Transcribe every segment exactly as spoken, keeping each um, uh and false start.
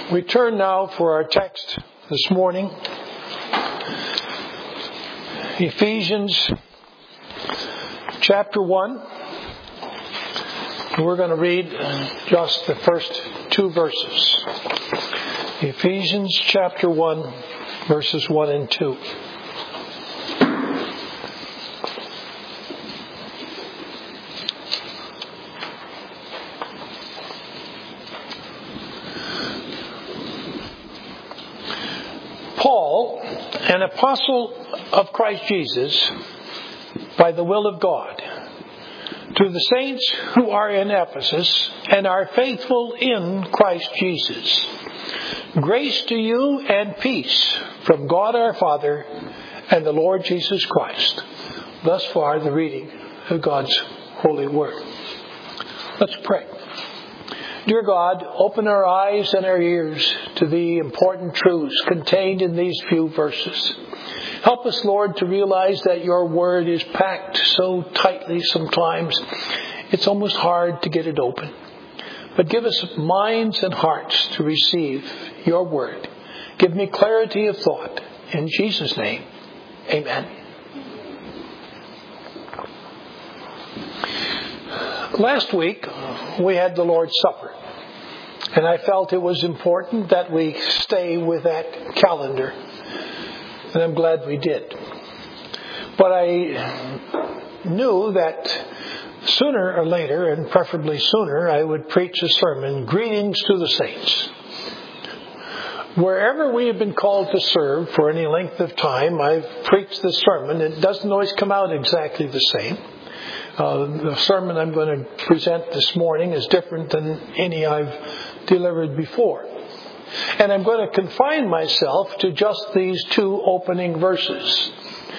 We turn now for our text this morning, Ephesians chapter one. We're going to read just the first two verses. Ephesians chapter one, verses one and two. Paul, an apostle of Christ Jesus, by the will of God, to the saints who are in Ephesus and are faithful in Christ Jesus. Grace to you and peace from God our Father and the Lord Jesus Christ. Thus far, the reading of God's holy word. Let's pray. Dear God, open our eyes and our ears to the important truths contained in these few verses. Help us, Lord, to realize that your word is packed so tightly sometimes it's almost hard to get it open. But give us minds and hearts to receive your word. Give me clarity of thought. In Jesus' name, amen. Last week, we had the Lord's Supper. And I felt it was important that we stay with that calendar. And I'm glad we did. But I knew that sooner or later, and preferably sooner, I would preach a sermon, Greetings to the Saints. Wherever we have been called to serve for any length of time, I've preached this sermon. It doesn't always come out exactly the same. Uh, the sermon I'm going to present this morning is different than any I've delivered before. And I'm going to confine myself to just these two opening verses.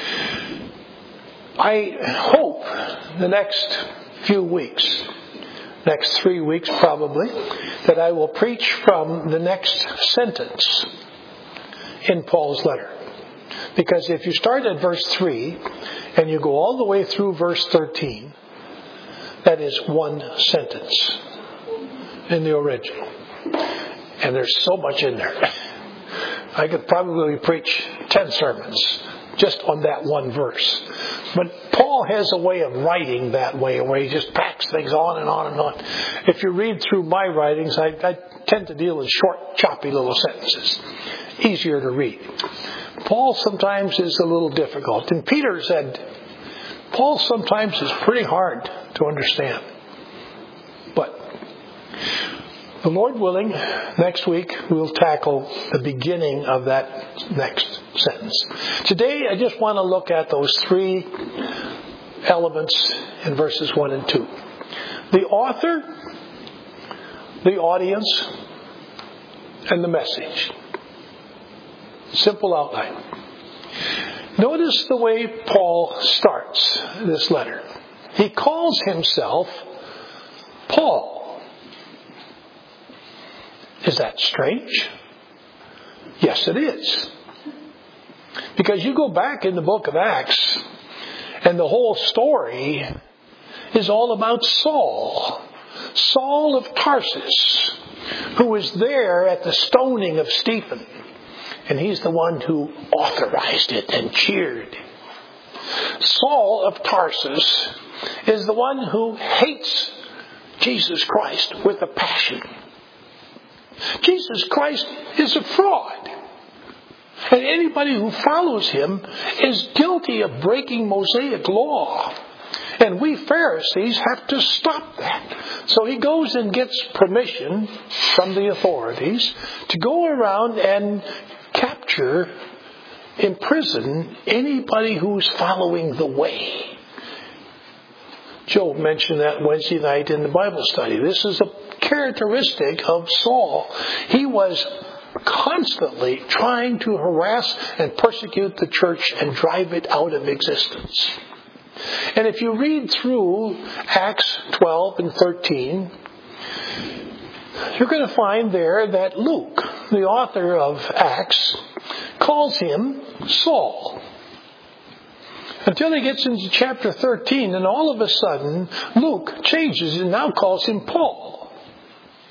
I hope the next few weeks, next three weeks probably, that I will preach from the next sentence in Paul's letter. Because if you start at verse three and you go all the way through verse thirteen, that is one sentence in the original. And there's so much in there. I could probably preach ten sermons just on that one verse. But Paul has a way of writing that way, where he just packs things on and on and on. If you read through my writings, I, I tend to deal in short, choppy little sentences. Easier to read. Paul sometimes is a little difficult. And Peter said, Paul sometimes is pretty hard to understand. But the Lord willing, next week we'll tackle the beginning of that next sentence. Today I just want to look at those three elements in verses one and two. The author, the audience, and the message. Simple outline. Notice the way Paul starts this letter. He calls himself Paul. Is that strange? Yes, it is. Because you go back in the book of Acts, and the whole story is all about Saul. Saul of Tarsus, who was there at the stoning of Stephen. And he's the one who authorized it and cheered. Saul of Tarsus is the one who hates Jesus Christ with a passion. Jesus Christ is a fraud. And anybody who follows him is guilty of breaking Mosaic law. And we Pharisees have to stop that. So he goes and gets permission from the authorities to go around and capture, imprison anybody who's following the way. Joe mentioned that Wednesday night in the Bible study. This is a characteristic of Saul. He was constantly trying to harass and persecute the church and drive it out of existence. And if you read through Acts twelve and thirteen, you're going to find there that Luke, the author of Acts, calls him Saul. Until he gets into chapter thirteen, and all of a sudden, Luke changes and now calls him Paul.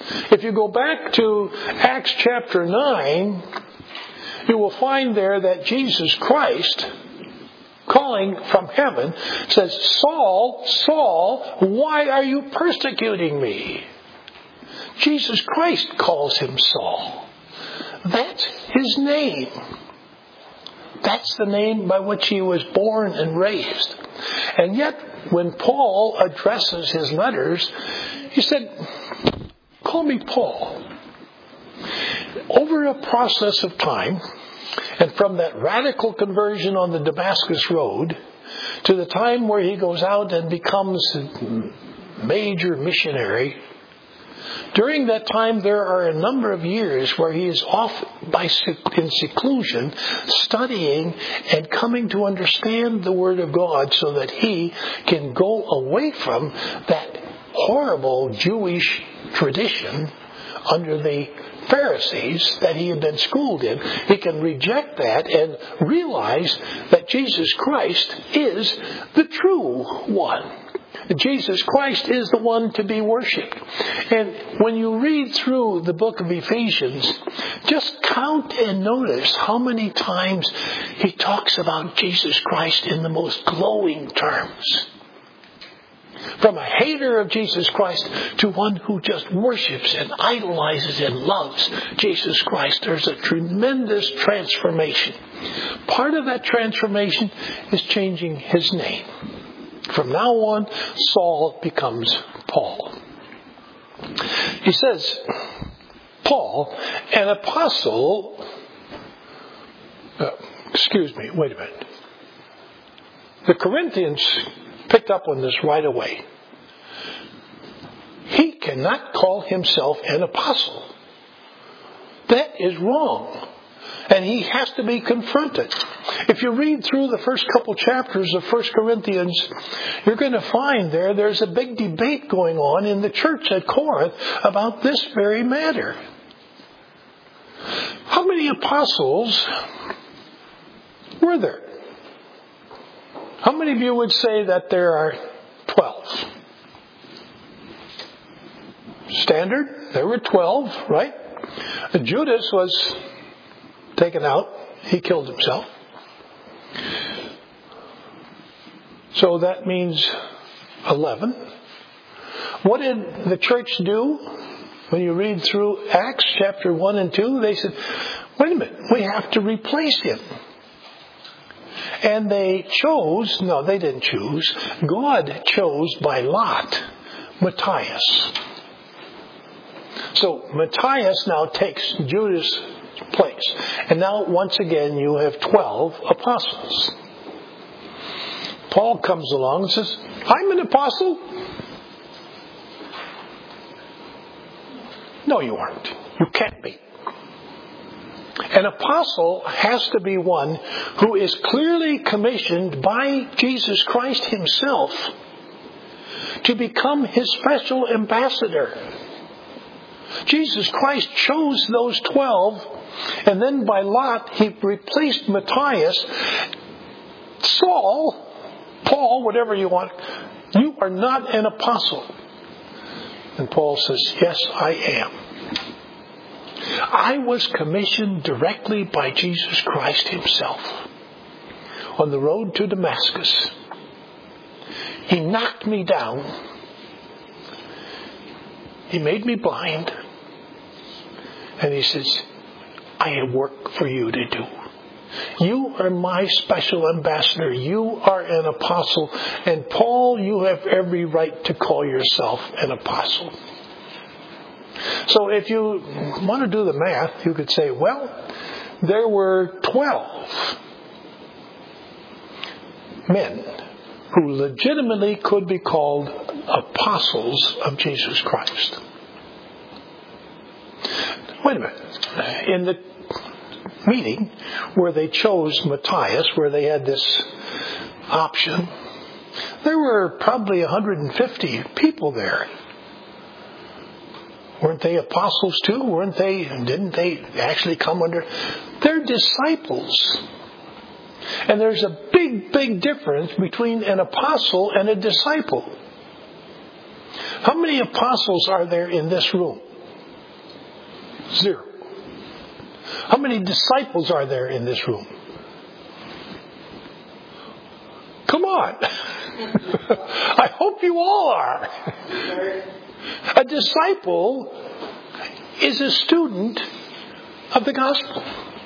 If you go back to Acts chapter nine, you will find there that Jesus Christ, calling from heaven, says, Saul, Saul, why are you persecuting me? Jesus Christ calls him Saul. That's his name. That's the name by which he was born and raised. And yet, when Paul addresses his letters, he said, call me Paul. Over a process of time, and from that radical conversion on the Damascus Road to the time where he goes out and becomes a major missionary, during that time there are a number of years where he is off by in seclusion, studying and coming to understand the Word of God so that he can go away from that horrible Jewish tradition under the Pharisees that he had been schooled in. He can reject that and realize that Jesus Christ is the true one. Jesus Christ is the one to be worshipped. And when you read through the book of Ephesians, just count and notice how many times he talks about Jesus Christ in the most glowing terms. From a hater of Jesus Christ to one who just worships and idolizes and loves Jesus Christ, there's a tremendous transformation. Part of that transformation is changing his name. From now on, Saul becomes Paul. He says, Paul, an apostle... Uh, excuse me, wait a minute. The Corinthians picked up on this right away. He cannot call himself an apostle. That is wrong. And he has to be confronted. If you read through the first couple chapters of First Corinthians, you're going to find there there's a big debate going on in the church at Corinth about this very matter. How many apostles were there? How many of you would say that there are twelve? Standard, there were twelve, right? Judas was taken out. He killed himself. So that means eleven. What did the church do? When you read through Acts chapter one and two, they said, wait a minute, we have to replace him. And they chose, no, they didn't choose. God chose by lot Matthias. So Matthias now takes Judas' place. And now, once again, you have twelve apostles. Paul comes along and says, I'm an apostle. No, you aren't. You can't be. An apostle has to be one who is clearly commissioned by Jesus Christ himself to become his special ambassador. Jesus Christ chose those twelve, and then by lot he replaced Matthias. Saul, Paul, whatever you want, you are not an apostle. And Paul says, yes, I am. I was commissioned directly by Jesus Christ himself on the road to Damascus. He knocked me down. He made me blind. And he says, I have work for you to do. You are my special ambassador. You are an apostle. And Paul, you have every right to call yourself an apostle. So if you want to do the math, you could say, well, there were twelve men who legitimately could be called apostles of Jesus Christ. Wait a minute. In the meeting where they chose Matthias, where they had this option, there were probably one hundred fifty people there. Weren't they apostles too? Weren't they? Didn't they actually come under? They're disciples. And there's a big, big difference between an apostle and a disciple. How many apostles are there in this room? Zero. How many disciples are there in this room? Come on. I hope you all are. A disciple is a student of the gospel.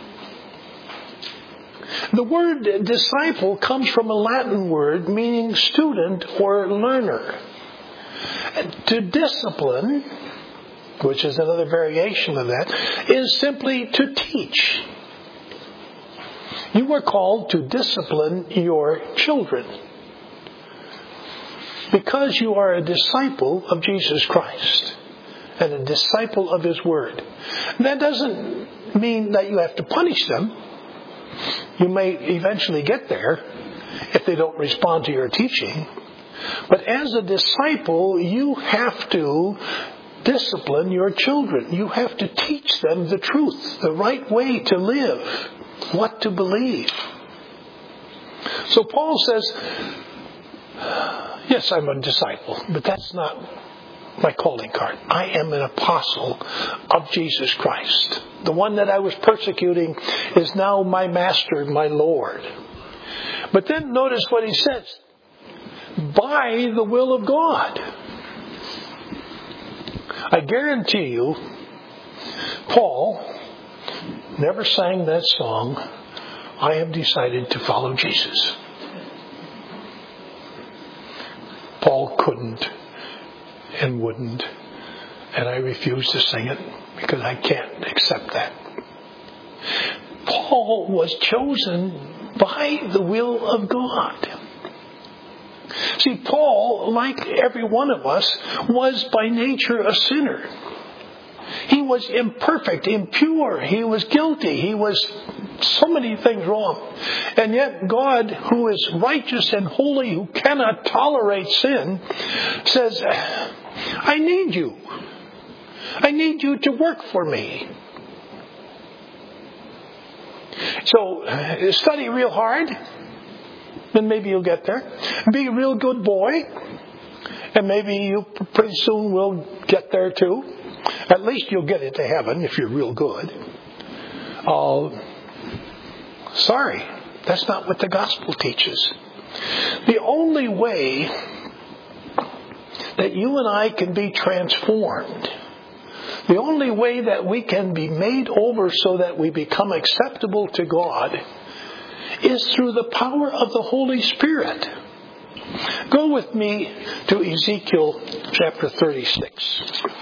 The word disciple comes from a Latin word meaning student or learner. To discipline, which is another variation of that, is simply to teach. You are called to discipline your children because you are a disciple of Jesus Christ and a disciple of His Word. That doesn't mean that you have to punish them. You may eventually get there if they don't respond to your teaching. But as a disciple, you have to discipline your children. You have to teach them the truth, the right way to live, what to believe. So Paul says, yes, I'm a disciple, but that's not my calling card. I am an apostle of Jesus Christ. The one that I was persecuting is now my master, my Lord. But then notice what he says. By the will of God. I guarantee you, Paul never sang that song, I have decided to follow Jesus. Paul couldn't and wouldn't, and I refuse to sing it because I can't accept that. Paul was chosen by the will of God. See, Paul, like every one of us, was by nature a sinner. He was imperfect, impure. He was guilty. He was so many things wrong. And yet God, who is righteous and holy, who cannot tolerate sin, says, I need you. I need you to work for me. So study real hard, and maybe you'll get there. Be a real good boy, and maybe you pretty soon will get there too. At least you'll get into heaven if you're real good. Uh, sorry, that's not what the gospel teaches. The only way that you and I can be transformed, the only way that we can be made over so that we become acceptable to God, is through the power of the Holy Spirit. Go with me to Ezekiel chapter thirty-six.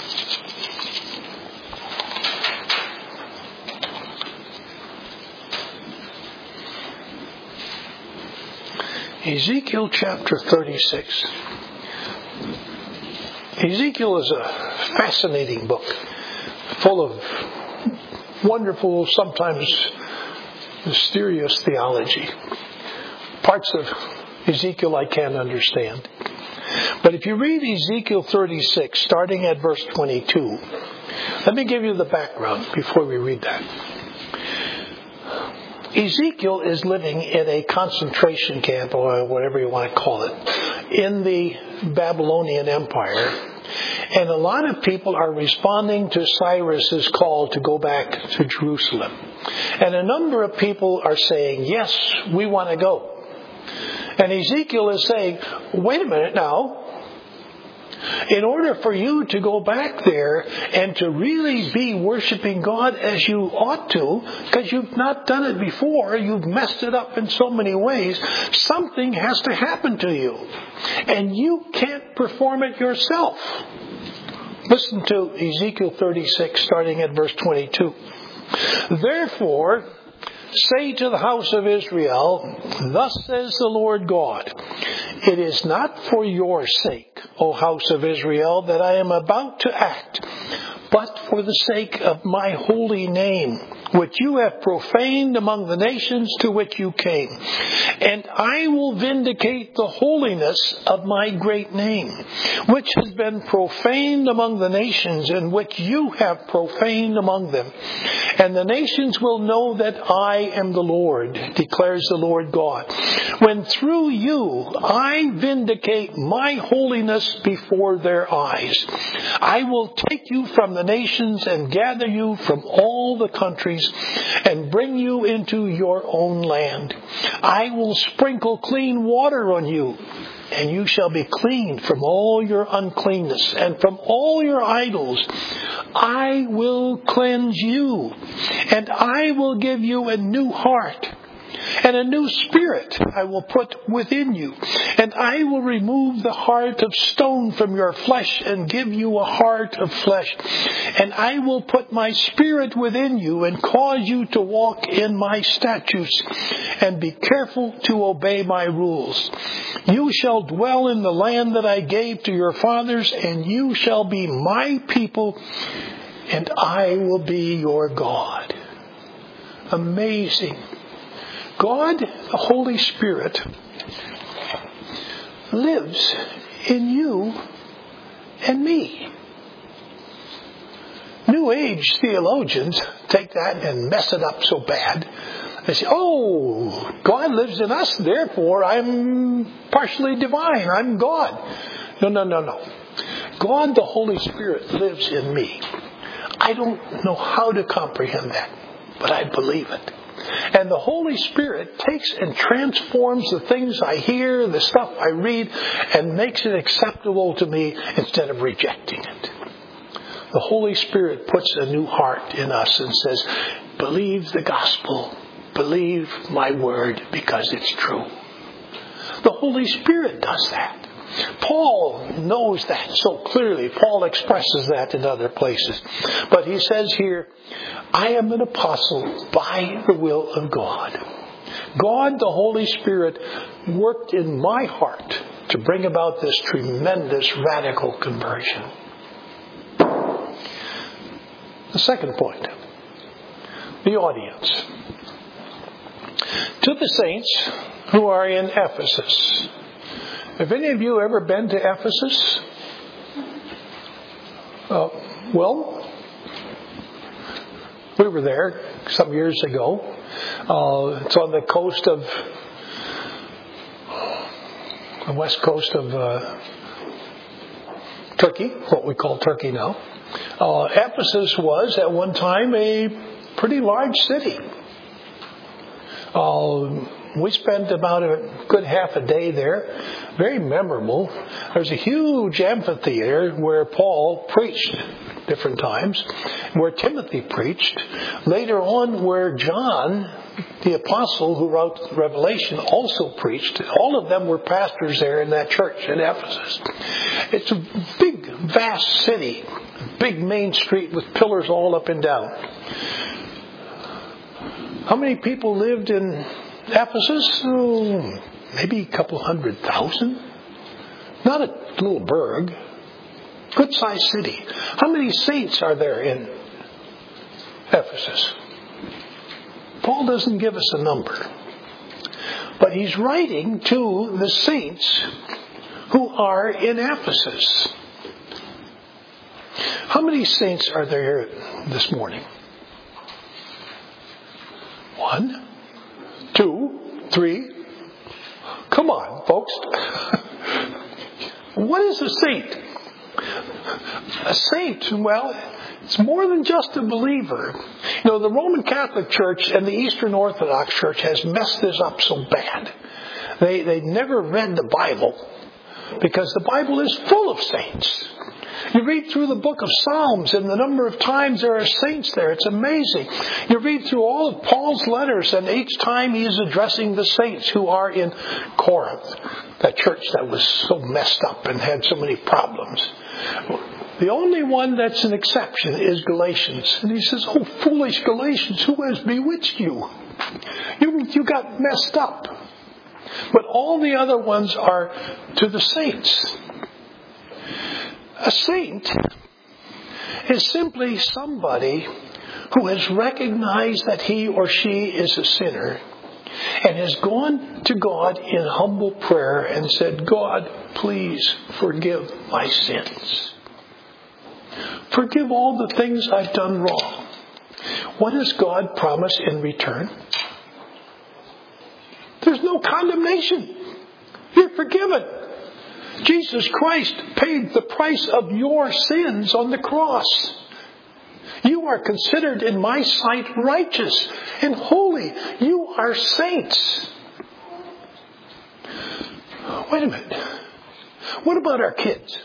Ezekiel chapter thirty-six. Ezekiel is a fascinating book, full of wonderful, sometimes mysterious theology. Parts of Ezekiel I can't understand. But if you read Ezekiel thirty-six, starting at verse twenty-two, let me give you the background before we read that. Ezekiel is living in a concentration camp, or whatever you want to call it, in the Babylonian Empire. And a lot of people are responding to Cyrus's call to go back to Jerusalem. And a number of people are saying, yes, we want to go. And Ezekiel is saying, wait a minute now. In order for you to go back there and to really be worshiping God as you ought to, because you've not done it before, you've messed it up in so many ways, something has to happen to you. And you can't perform it yourself. Listen to Ezekiel thirty-six, starting at verse twenty-two. Therefore, say to the house of Israel, thus says the Lord God, it is not for your sake, O house of Israel, that I am about to act, but for the sake of my holy name, which you have profaned among the nations to which you came. And I will vindicate the holiness of my great name, which has been profaned among the nations, and which you have profaned among them. And the nations will know that I am the Lord, declares the Lord God, when through you I vindicate my holiness before their eyes. I will take you from the nations and gather you from all the countries and bring you into your own land. I will sprinkle clean water on you, and you shall be clean from all your uncleanness and from all your idols. I will cleanse you, and I will give you a new heart. And a new spirit I will put within you. And I will remove the heart of stone from your flesh and give you a heart of flesh. And I will put my spirit within you and cause you to walk in my statutes and be careful to obey my rules. You shall dwell in the land that I gave to your fathers, and you shall be my people, and I will be your God. Amazing. God, the Holy Spirit, lives in you and me. New Age theologians take that and mess it up so bad. They say, oh, God lives in us, therefore I'm partially divine. I'm God. No, no, no, no. God, the Holy Spirit, lives in me. I don't know how to comprehend that, but I believe it. And the Holy Spirit takes and transforms the things I hear, the stuff I read, and makes it acceptable to me instead of rejecting it. The Holy Spirit puts a new heart in us and says, believe the gospel. Believe my word because it's true. The Holy Spirit does that. Paul knows that so clearly. Paul expresses that in other places. But he says here, I am an apostle by the will of God. God, the Holy Spirit, worked in my heart to bring about this tremendous radical conversion. The second point, the audience. To the saints who are in Ephesus. Have any of you ever been to Ephesus? Uh, well, we were there some years ago. Uh, it's on the coast of, the west coast of uh, Turkey, what we call Turkey now. Uh, Ephesus was at one time a pretty large city. Uh, we spent about a good half a day there. Very memorable. There's a huge amphitheater where Paul preached different times, where Timothy preached. Later on, where John, the apostle who wrote Revelation, also preached. All of them were pastors there in that church in Ephesus. It's a big, vast city. Big main street with pillars all up and down. How many people lived in Ephesus? Oh, maybe a couple hundred thousand. Not a little burg. Good-sized city. How many saints are there in Ephesus? Paul doesn't give us a number. But he's writing to the saints who are in Ephesus. How many saints are there here this morning? One, two, three. Come on, folks. What is a saint? A saint, well, it's more than just a believer. You know, the Roman Catholic Church and the Eastern Orthodox Church has messed this up so bad. They, they never read the Bible because the Bible is full of saints. You read through the book of Psalms and the number of times there are saints there. It's amazing. You read through all of Paul's letters, and each time he is addressing the saints who are in Corinth, that church that was so messed up and had so many problems. The only one that's an exception is Galatians. And he says, oh, foolish Galatians, who has bewitched you? You, you got messed up. But all the other ones are to the saints. A saint is simply somebody who has recognized that he or she is a sinner and has gone to God in humble prayer and said, God, please forgive my sins. Forgive all the things I've done wrong. What does God promise in return? There's no condemnation. You're forgiven. Jesus Christ paid the price of your sins on the cross. You are considered in my sight righteous and holy. You are saints. Wait a minute. What about our kids?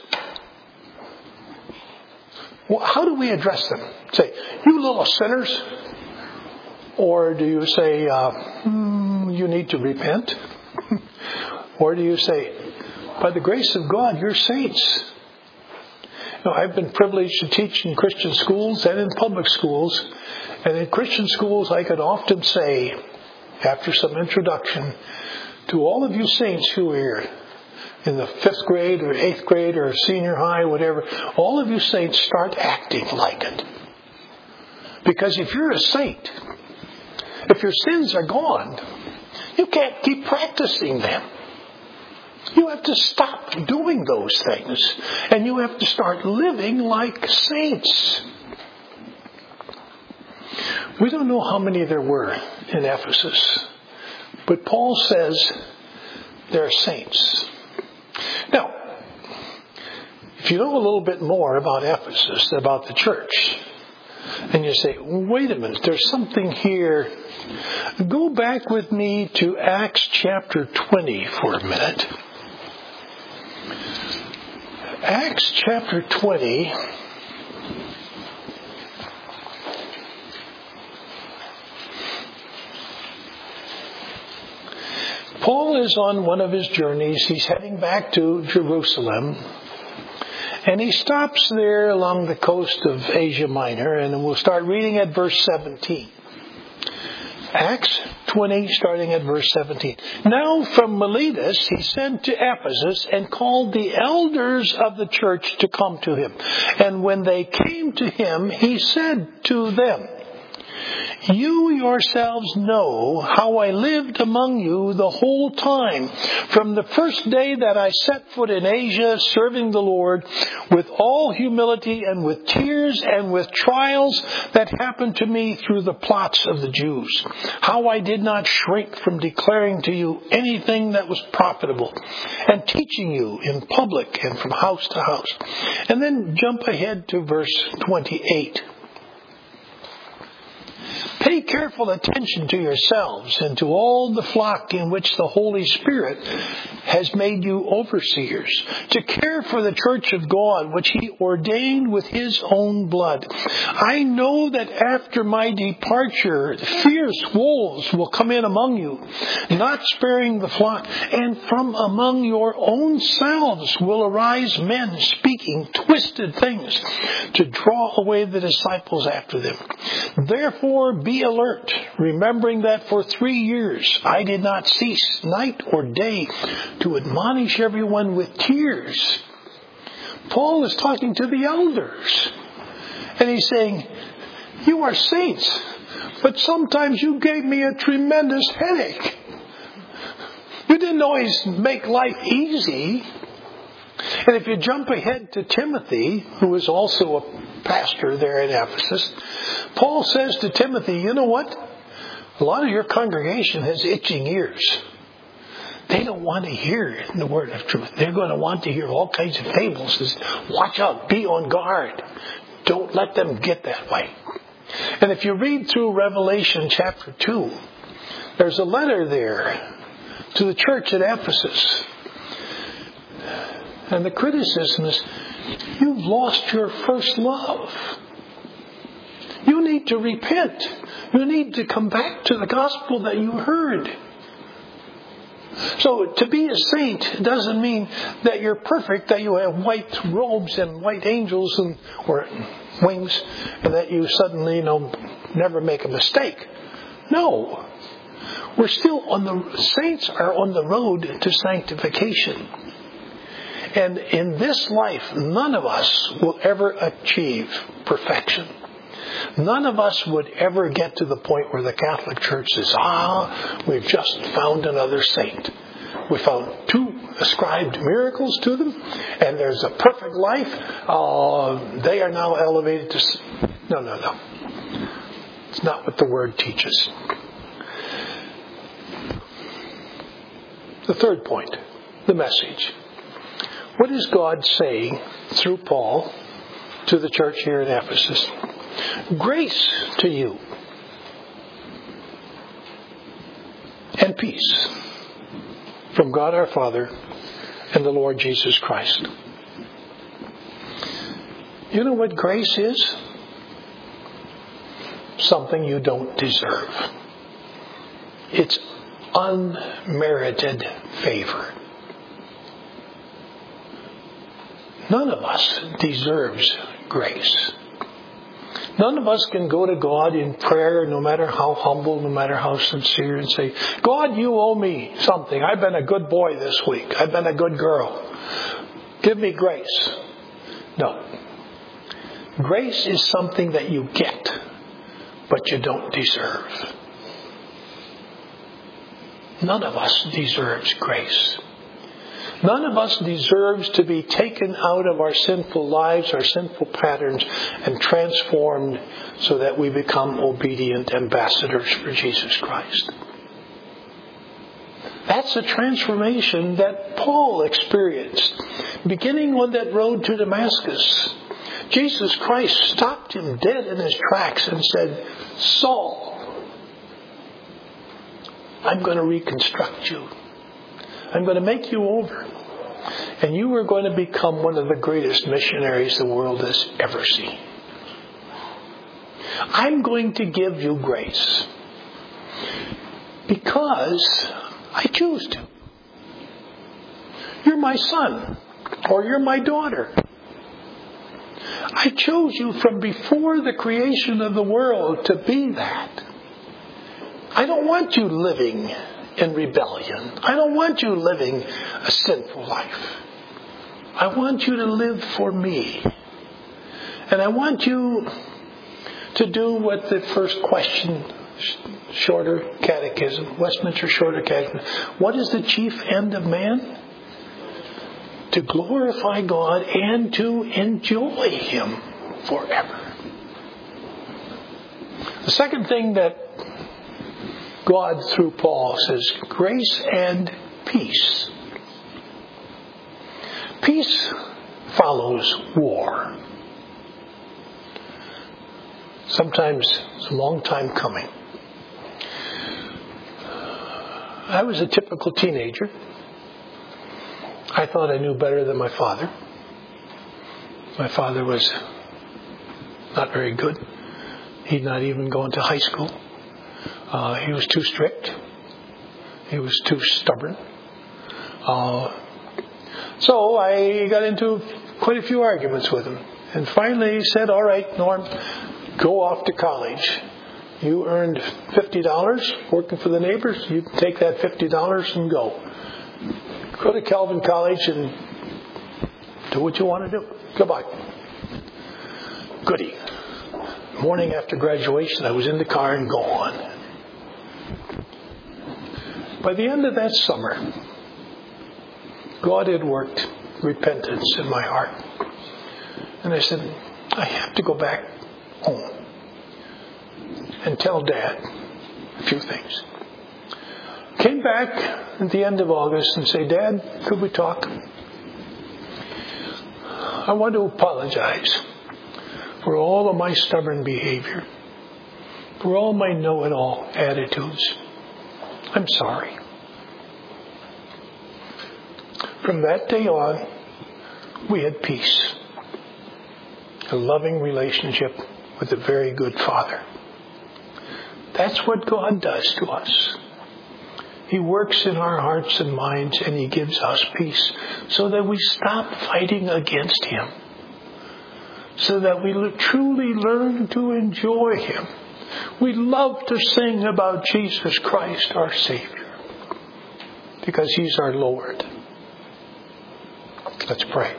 Well, how do we address them? Say, you little sinners? Or do you say, uh, mm, you need to repent? Or do you say, by the grace of God, you're saints? You know, I've been privileged to teach in Christian schools and in public schools. And in Christian schools, I could often say, after some introduction, to all of you saints who are here, in the fifth grade or eighth grade or senior high, whatever, all of you saints start acting like it. Because if you're a saint, if your sins are gone, you can't keep practicing them. You have to stop doing those things. And you have to start living like saints. We don't know how many there were in Ephesus. But Paul says they're saints. Now, if you know a little bit more about Ephesus, about the church, and you say, wait a minute, there's something here. Go back with me to Acts chapter twenty for a minute. Acts chapter twenty. Paul is on one of his journeys. He's heading back to Jerusalem. And he stops there along the coast of Asia Minor. And we'll start reading at verse seventeen. Acts twenty, starting at verse seventeen. Now from Miletus he sent to Ephesus and called the elders of the church to come to him. And when they came to him, he said to them, you yourselves know how I lived among you the whole time, from the first day that I set foot in Asia, serving the Lord with all humility and with tears and with trials that happened to me through the plots of the Jews. How I did not shrink from declaring to you anything that was profitable, and teaching you in public and from house to house. And then jump ahead to verse twenty-eight. Pay careful attention to yourselves and to all the flock in which the Holy Spirit has made you overseers, to care for the church of God, which he ordained with his own blood. I know that after my departure, fierce wolves will come in among you, not sparing the flock, and from among your own selves will arise men speaking twisted things to draw away the disciples after them. Therefore, be alert, remembering that for three years I did not cease night or day to admonish everyone with tears. Paul is talking to the elders. And he's saying, you are saints, but sometimes you gave me a tremendous headache. You didn't always make life easy. And if you jump ahead to Timothy, who is also a pastor there in Ephesus, Paul says to Timothy, you know what? A lot of your congregation has itching ears. They don't want to hear the word of truth. They're going to want to hear all kinds of fables. Says, watch out, be on guard. Don't let them get that way. And if you read through Revelation chapter two, there's a letter there to the church at Ephesus. And the criticism is, you've lost your first love. You need to repent. You need to come back to the gospel that you heard. So to be a saint doesn't mean that you're perfect, that you have white robes and white angels and or wings, and that you suddenly, you know, never make a mistake. No. We're still on the, saints are on the road to sanctification. And in this life, none of us will ever achieve perfection. None of us would ever get to the point where the Catholic Church says, ah, we've just found another saint. We found two ascribed miracles to them, and there's a perfect life. Uh, they are now elevated to... No, no, no. It's not what the Word teaches. The third point, the message. What is God saying through Paul to the church here in Ephesus? Grace to you and peace from God our Father and the Lord Jesus Christ. You know what grace is? Something you don't deserve. It's unmerited favor. None of us deserves grace. None of us can go to God in prayer, no matter how humble, no matter how sincere, and say, God, you owe me something. I've been a good boy this week. I've been a good girl. Give me grace. No. Grace is something that you get, but you don't deserve. None of us deserves grace. None of us deserves to be taken out of our sinful lives, our sinful patterns, and transformed so that we become obedient ambassadors for Jesus Christ. That's a transformation that Paul experienced, beginning on that road to Damascus. Jesus Christ stopped him dead in his tracks and said, Saul, I'm going to reconstruct you. I'm going to make you over. And you are going to become one of the greatest missionaries the world has ever seen. I'm going to give you grace because I choose to. You're my son, or you're my daughter. I chose you from before the creation of the world to be that. I don't want you living in rebellion. I don't want you living a sinful life. I want you to live for me. And I want you to do what the first question, Shorter Catechism, Westminster Shorter Catechism. What is the chief end of man? To glorify God and to enjoy Him forever. The second thing that God, through Paul, says, grace and peace. Peace follows war. Sometimes it's a long time coming. I was a typical teenager. I thought I knew better than my father. My father was not very good. He'd not even gone to high school. Uh, he was too strict. He was too stubborn. Uh, so I got into quite a few arguments with him. And finally he said, all right, Norm, go off to college. You earned fifty dollars working for the neighbors. You take that fifty dollars and go. Go to Calvin College and do what you want to do. Goodbye. Goody. Morning after graduation, I was in the car and gone. By the end of that summer, God had worked repentance in my heart. And I said, I have to go back home and tell Dad a few things. Came back at the end of August and say, Dad, could we talk? I want to apologize for all of my stubborn behavior, for all my know-it-all attitudes. I'm sorry. From that day on, we had peace, a loving relationship with a very good Father. That's what God does to us. He works in our hearts and minds, and He gives us peace so that we stop fighting against Him, so that we truly learn to enjoy Him. We love to sing about Jesus Christ, our Savior, because He's our Lord. Let's pray.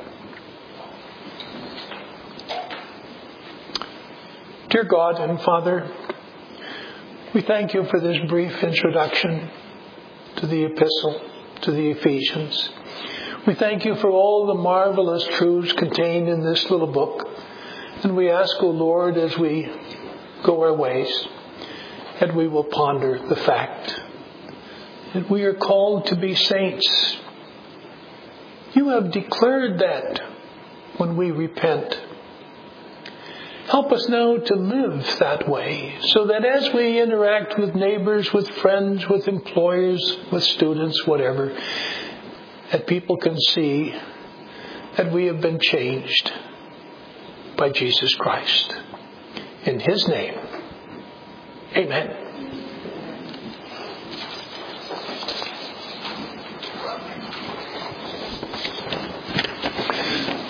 Dear God and Father, we thank You for this brief introduction to the epistle to the Ephesians. We thank You for all the marvelous truths contained in this little book. And we ask, O Lord, as we go our ways, that we will ponder the fact that we are called to be saints. You have declared that when we repent. Help us now to live that way, so that as we interact with neighbors, with friends, with employers, with students, whatever, that people can see that we have been changed by Jesus Christ. In His name, amen.